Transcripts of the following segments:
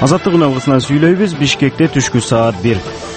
Азаттык үналгысынан сүйлөйбүз. Бишкекте түшкү саат 1.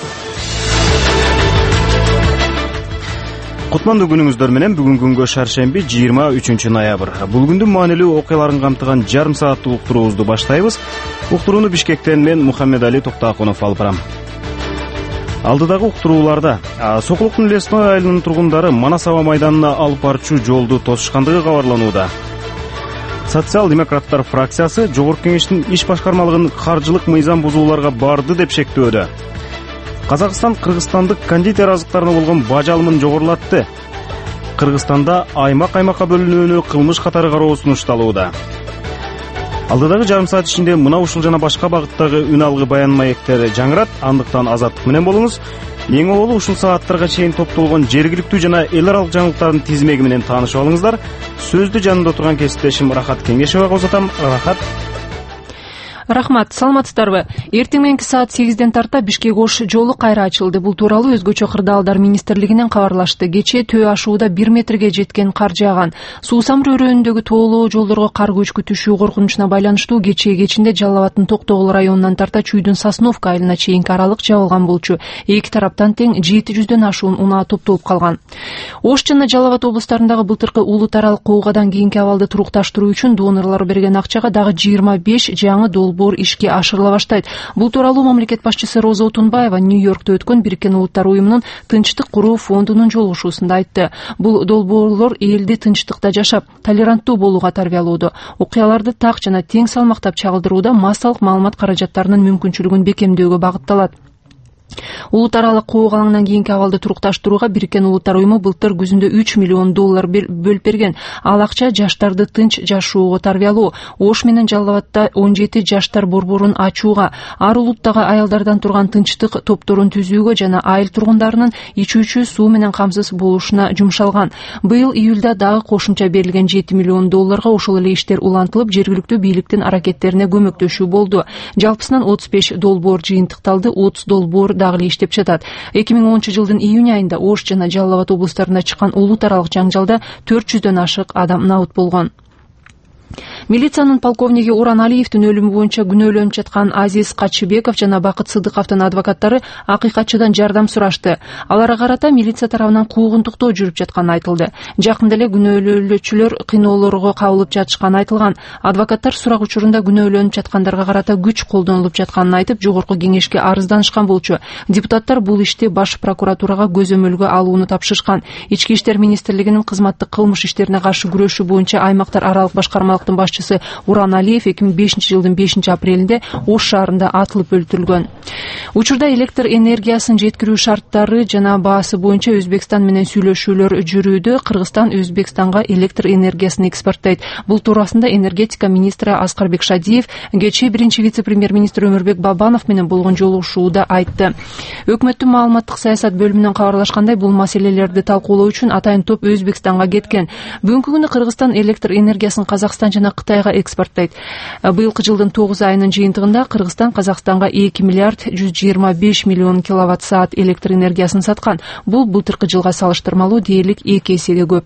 Кутмандуу күнүңүздөр менен. Бүгүн күнгө шаршемби 23 ноябрь. Бул күндүн маанилүү окуяларын камтыган жарым сааттык уктуруубузду баштайбыз. Уктурууну Бишкектен мен Мухаммед Али Токтоакунов алып барам. Алдыдагы уктурууларда Сокулуктун Лесной айылынын тургундары Манас аба майданына алып барчу жолду тосушкандыгы кабарланууда. Социал-демократтар фракциясы Жогорку Кеңештин иш башкармалыгын каржылык мыйзам бузууларга барды деп шектөөдө. Казакстан кыргызстандык кондитер азыктарына болгон баж алымын жогорулатты. Кыргызстанда аймак-аймакка бөлүнүүнү кылмыш катары кароо сунушталууда. Алдыдагы жарым саат ичинде мына ушул жана башка багыттагы үн алгы баян маектер жаңырат, андыктан азаттык менен болуңуз. Эң олу ушул сааттарга чейин топтолгон жергиликтүү жана эл аралык жаңылыктардын тизмеги менен таанышып алыңыздар. Сөздү жанында отурган кесиптешим Рахат Кеңешевага узатам. Рахмат, саламатсыздарбы? Эртең мененки саат 8ден тарта Бишкек-Ош жолу кайра ачылды. Бул тууралуу өзгөчө кырдаалдар министрлигинен кабарлашты. Кечээ төө ашууда 1 метрге жеткен кар жааган. Суусамыр өрөөнүндөгү тоолоо жолдорго кар көчкү түшүү коркунучуна байланыштуу кечээ кечинде Жалал Абадтын Токтогул районунан тарта Чүйдүн Сосновка айылына чейинки аралык жабылган болчу. Эки тараптан тең 700дөн ашуун унаа топтолуп калган. Ош жана Жалал Абад облустарындагы былтыркы улут аралык куугадан кийинки абалды турукташтыруу үчүн донорлор берген акчага дагы 25 жаңы долбоор ишке ашырыла баштайт. Бул тууралуу мамлекет башчысы Роза Отунбаева Нью-Йоркто өткөн Бириккен Улуттар уюмунун Тынчтык куруу фондунун жолугушуусунда айтты. Бул долбоорлор элди тынчтыкта жашап, толеранттуу болууга тарбиялоодо, окуяларды так жана тең салмактап чагылдырууда массалык маалымат каражаттарынын мүмкүнчүлүгүн бекемдөөгө багытталат. Улут аралык кууга алаңынан кийинки абалды турукташтырууга Бириккен Улуттар уюму былтыр күзүндө $3 миллион бөлүп берген. Ал акча жаштарды тынч жашоого тарбиялоо, Ош менен Жалал Абадта 17 жаштар борборун ачууга, ар улуттагы аялдардан турган тынчтык топторун түзүүгө жана айыл тургундарынын ичүүчү суу менен камсыз болушуна жумшалган. Быйыл июлда дагы кошумча берилген $7 миллион ошол эле иштер улантылып, жергиликтүү бийликтин аракеттерине көмөктөшүү болду. Жалпысынан 35 долбоор жыйынтыкталды, 30 долбоор дагы иштеп жатат. 2010-жылдын июнь айында Ош жана Жалал Абад облустарында чыккан улут аралык жаңжалда 400дөн ашык адам набыт болгон. Милициянын полковниги Уран Алиевдин өлүмү боюнча күнөөлөнүп жаткан Азиз Качыбеков жана Бакыт Сыдыковдун адвокаттары акыйкатчыдан жардам сурашты. Аларга карата милиция тарабынан куугунтуктоо жүрүп жатканы айтылды. Жакында эле күнөөлөөчүлөр кыйноолорго кабылып жатышканы айтылган. Адвокаттар сурак учурунда күнөөлөнүп жаткандарга карата күч колдонулуп жатканын айтып, Жогорку Кеңешке арызданышкан болчу. Депутаттар бул ишти баш прокуратурага көзөмөлгө алууну тапшырышкан. Ички иштер министрлигинин кызматтык кылмыш иштерине каршы күрөшүү боюнча аймактар аралык башкармалыктын башчысы Уран Алиев 2005-жылдын 5-апрелинде Ош шаарында атылып өлтүрүлгөн. Учурда электр энергиясын жеткирүү шарттары жана баасы боюнча Өзбекстан менен сүйлөшүүлөр жүрүүдө. Кыргызстан Өзбекстанга электр энергиясын экспорттойт. Бул туурасында энергетика министри Аскарбек Шадиев кечээ биринчи вице-премьер-министр Өмүрбек Бабанов менен болгон жолугушууда айтты. Өкмөттүн маалыматтык саясат бөлүмүнөн кабарлашкандай, бул маселелерди талкуулоо үчүн атайын топ Өзбекстанга кеткен. Бүгүнкү күнү Кыргызстан электр энергиясын Казакстан жана Кытайга экспорттойт. Быйылкы жылдын 9 айынын жыйынтыгында Кыргызстан Казакстанга 2 миллиард 125 миллион киловатт-саат электр энергиясын саткан. Бул былтыркы жылга салыштырмалуу дээрлик 2 эсеге көп.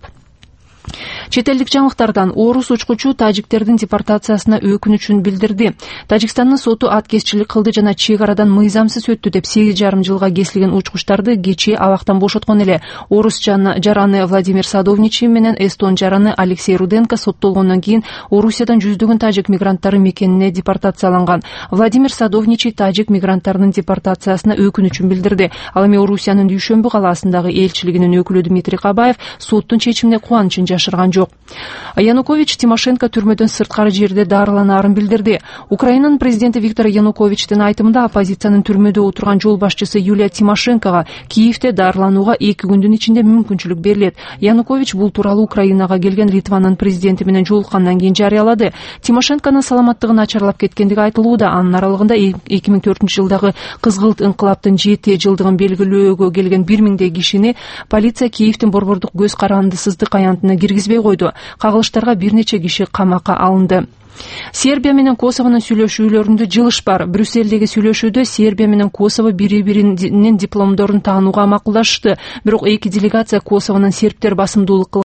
Чет элдик жаңылыктардан орус учкучу тажиктердин депортациясына өкүнүчүн билдирди. Тажикстандын соту аткезчилик кылды жана чек арадан мыйзамсыз өттү деп 8,5 жылга кесилген учкучтарды кечээ абактан бошоткон эле. Орус жараны Владимир Садовничий менен эстон жараны Алексей Руденко соттолгондон кийин Орусиядан жүздөгөн тажик мигранттары мекенине депортацияланган. Владимир Садовничий тажик мигранттарынын депортациясына өкүнүчүн билдирди. Ал эми Орусиянын Дүйшөмбү калаасындагы элчилигинин өкүлү Дмитрий Кабаев соттун чечимине кубанычын жашырган жок. Янукович Тимошенко түрмөдөн сырткары жерде дарыланаарын билдирди. Украинанын президенти Виктор Януковичтин айтымында оппозициянын түрмөдө отурган жол башчысы Юлия Тимошенкога Киевде дарыланууга 2 күндүн ичинде мүмкүнчүлүк берилет. Янукович бул тууралуу Украинага келген Литванын президенти менен жолуккандан кийин жарыялады. Тимошенконун саламаттыгы начарлап кеткендиги айтылууда. Анын аралыгында 2004-жылдагы кызгылт инкылаптын 7 жылдыгын белгилөөгө келген 1000 кишини полиция Киевдин борбордук көз карандысыздык аянтына киргизбей койду. Кагылыштарга бир нече киши камакка алынды. Сербия менен Косовонун сүйлөшүүлөрүндө жылыш бар. Брюсселдеги сүйлөшүүдө Сербия менен Косово бири-биринин дипломдорун таанууга макулдашты. Бирок эки делегация Косовонун сербтер басымдуулук